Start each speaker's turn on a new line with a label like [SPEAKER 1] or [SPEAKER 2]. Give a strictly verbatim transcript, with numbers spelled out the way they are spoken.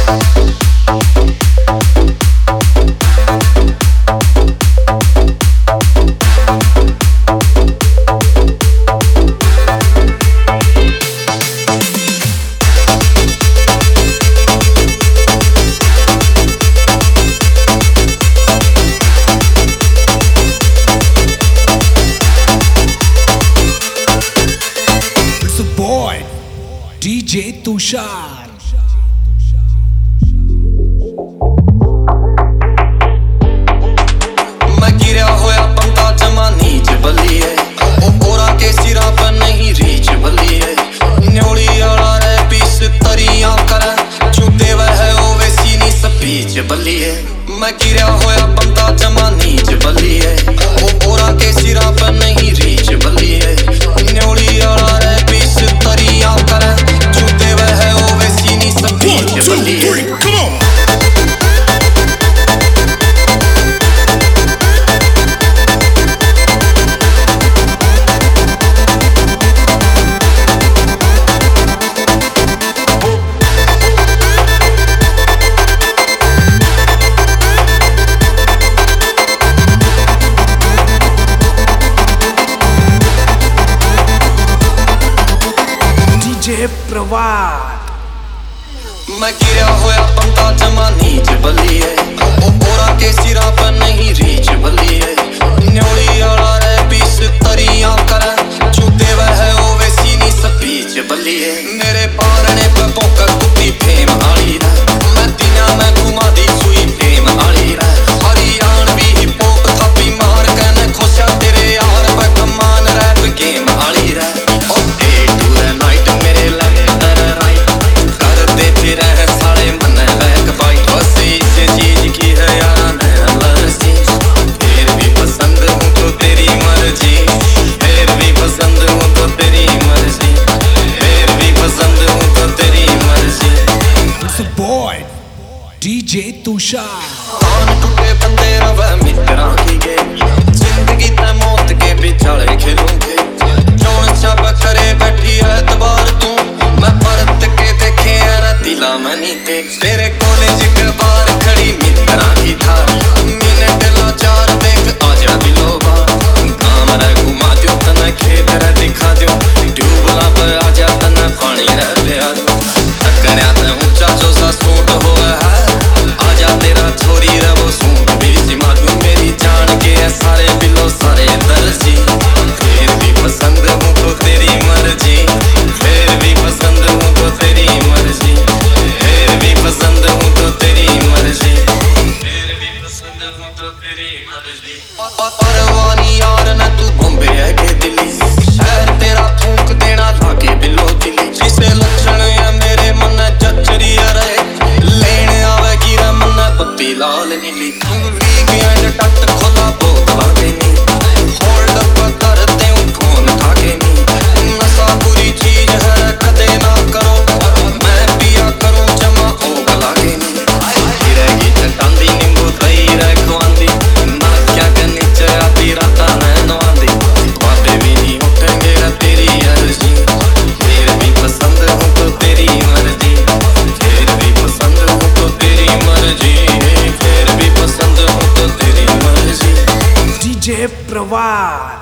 [SPEAKER 1] DJ Tushar.
[SPEAKER 2] मैं गिरा होया बंदा जमा नीच बलिए, ओरा के सिरा पर नहीं रीच बलिए। न्योली आला रे पीस तरिया करे, छूते वह ओवे सीनी स्पीच बलिए। मैं गिरा होया बंदा जमा नीच बलिए, ओरा के सिरा पर नहीं रीच बलिए। न्योली आला रे पीस तरिया करे, छूते वह ओवे सीनी स्पीच बलिए।
[SPEAKER 1] प्रवाह
[SPEAKER 2] मैं गिरा होया बंदा जमा नीच बलिए, ओरा के सिरा पर नहीं रीच बलिए। न्योली आला रे पीस तरिया करे, छूते वह ओवे सीनी स्पीच बलिए। मेरे पारने पे पोकर कुत्ती फेम आली रे, मैं दिना में घुमा दी सुई फेम आली रे। हरियाण भी हिप हॉप थापी मार के न खोसा तेरे यार पे कमान रैप गेम आली रे। Oh day to the night मेरे लेफ्ट राइट करते फिर है सारे मन बैक बाइट। वैसी से चीज की है यार मैं लरसी, फिर भी पसंद हूँ तो तेरी मर्जी। फिर भी पसंद हूँ तो तेरी मर्जी। फिर भी पसंद हूँ तो तेरी मर्जी।
[SPEAKER 1] Boy DJ Tushar.
[SPEAKER 2] कान टूटे बंदे रवे मित्रा की गे, जिंदगी ते मौत के बिचाले खेलूंगे। कौन सब करे बैठी है दबार तू, मैं परत के देखे है दिला मनी ते। तेरे कॉलेज के बाहर खड़ी मित्रा की थार, मिनट लाचार देख आजा दिलो बार। काम रे घुमा दो तने खेत रे दिखा दो, ट्यूबला पर आजा तने पानी रे पिया दो। टकरिया ते ऊंचा चोसा सूट होवे है, आजा तेरा छोरी रे वो सूट भी सिमा दूं। मेरी जान के सारे बिलो सारे दर्जी, फिर भी पसंद हूँ तो तेरी मर्जी। फिर भी पसंद हूँ तो तेरी मर्जी। फिर भी पसंद हूँ तो तेरी मर्जी। फिर भी पसंद हूँ तो तेरी मर्जी। परवानी यार न तू बॉम्बे है के दिल्ली, शहर तेरा थूक देना लागे बिलो दिल्ली। जिसे लक्षण है मेरे मन चचरी रहे, लेने आवेगी रे मन पत्ती लाल नीली। वीकेंड टट खोला बोतला देनी, होल्ड अप करते हूँ फोन उठाके नी। नशा बुरी चीज है कदे ना करो, मैं पिया करूँ जमा ओ गला के नी। गिरेगी चटांदी नींबू दही रे खुआंदी, ना क्या के नीचे आती राता नैनवांदी। बातें भी नहीं उठेंगे रे तेरी अर्जी, फिर भी पसंद हूँ तो तेरी मर्जी। फिर भी पसंद हूँ तो तेरी मर्जी। फिर भी पसंद हूँ तो तेरी मर्जी।
[SPEAKER 1] डीजे प्रवाह।